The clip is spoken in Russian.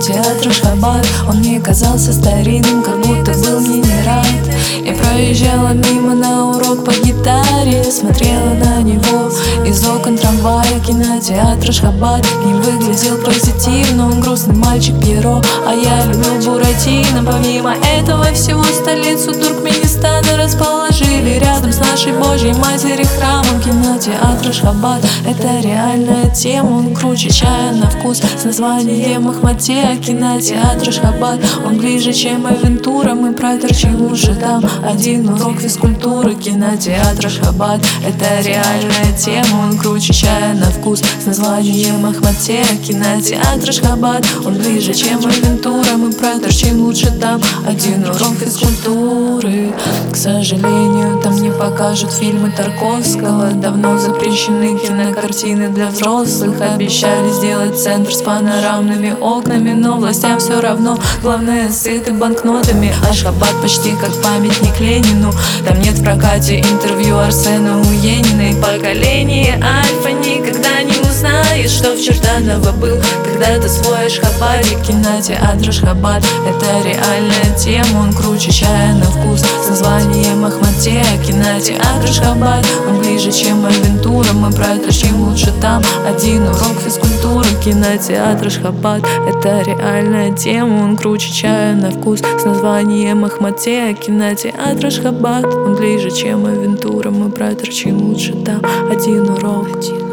кинотеатр Ашхабад. Он мне казался старинным, как будто был мне не рад. Я проезжала мимо на урок по гитаре, смотрела на него из окон трамвая. Кинотеатр Ашхабад не выглядел позитивно, он грустный мальчик Пьеро, а я люблю Буратино. Помимо этого всего столицу Туркменистана расположили рядом с нашей Божьей Матери храмом. Кинотеатр Ашхабад — это реальная тема, он круче чая на вкус с названием Ахматея. Кинотеатр Ашхабад, он ближе, чем Авентура, мы проторчим лучше там один урок физкультуры. Кинотеатр Ашхабад — это реальная тема, он круче чая на вкус с названием Ахматея. Кинотеатр Ашхабад, он ближе, чем Авентура, мы проторчим лучше там один урок физкультуры. К сожалению, там не покажут фильмы Тарковского, давно запрещены кинокартины для взрослых. Обещали сделать центр с панорамными окнами, но властям все равно, главное сыты банкнотами. Ашхабад почти как памятник Ленину, там нет в прокате интервью Арсена у Ениной. Поколение Альфа никогда не узнает, что в Чертаново был когда-то свой Ашхабадик. Кинотеатр Ашхабад — это реальная тема, он круче чая на вкус с названием Ахматея. Кинотеатр Ашхабад, он ближе, чем Авентура, мы проторчим лучше там один урок физкультуры. Кинотеатр Ашхабад — это реальная тема, он круче чая на вкус с названием Ахматея. Кинотеатр Ашхабад, он ближе, чем Авентура, мы проторчим лучше там один урок.